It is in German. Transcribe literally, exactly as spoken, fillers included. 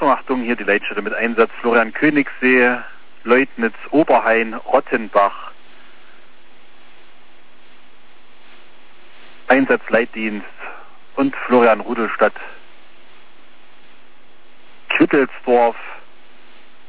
Achtung, hier die Leitstelle mit Einsatz Florian Königssee, Leutnitz, Oberhain, Rottenbach. Einsatzleitdienst und Florian Rudolstadt, Quüttelsdorf,